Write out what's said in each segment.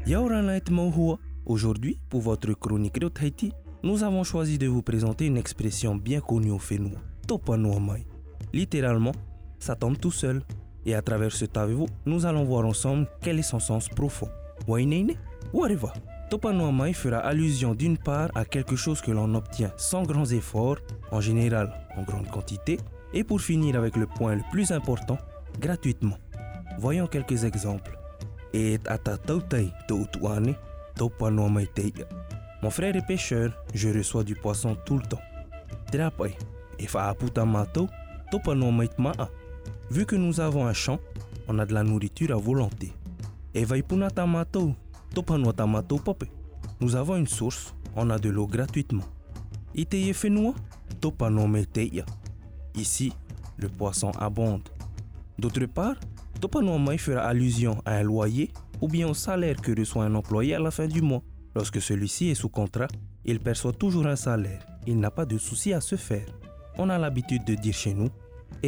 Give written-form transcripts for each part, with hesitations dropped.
Yaoranait Mohua. Aujourd'hui, pour votre chronique de Tahiti, nous avons choisi de vous présenter une expression bien connue au Fénois, Topanoamai. Littéralement, ça tombe tout seul. Et à travers ce taveau, nous allons voir ensemble quel est son sens profond. Waineine, Wariva. Topanoamai fera allusion d'une part à quelque chose que l'on obtient sans grands efforts, en général en grande quantité, et pour finir avec le point le plus important, gratuitement. Voyons quelques exemples. Et atatautai toutuane, topanoamai teia. Mon frère est pêcheur, je reçois du poisson tout le temps. Trapai, et faaputamato, topanoamai maa. Vu que nous avons un champ, on a de la nourriture à volonté. Et vaipunatamato, topanoatamato pope. Nous avons une source, on a de l'eau gratuitement. Iteye fenua, topanoamai teia. Ici, le poisson abonde. D'autre part, Topanoamai fera allusion à un loyer ou bien au salaire que reçoit un employé à la fin du mois. Lorsque celui-ci est sous contrat, il perçoit toujours un salaire. Il n'a pas de souci à se faire. On a l'habitude de dire chez nous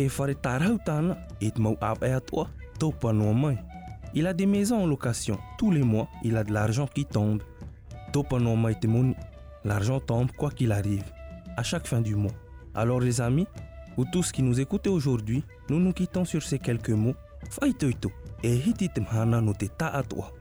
il a des maisons en location. Tous les mois, il a de l'argent qui tombe. Topanoamai temoni. L'argent tombe quoi qu'il arrive, à chaque fin du mois. Alors les amis, vous tous qui nous écoutez aujourd'hui, nous nous quittons sur ces quelques mots. Faitoito, et hititim hana no te taatwa.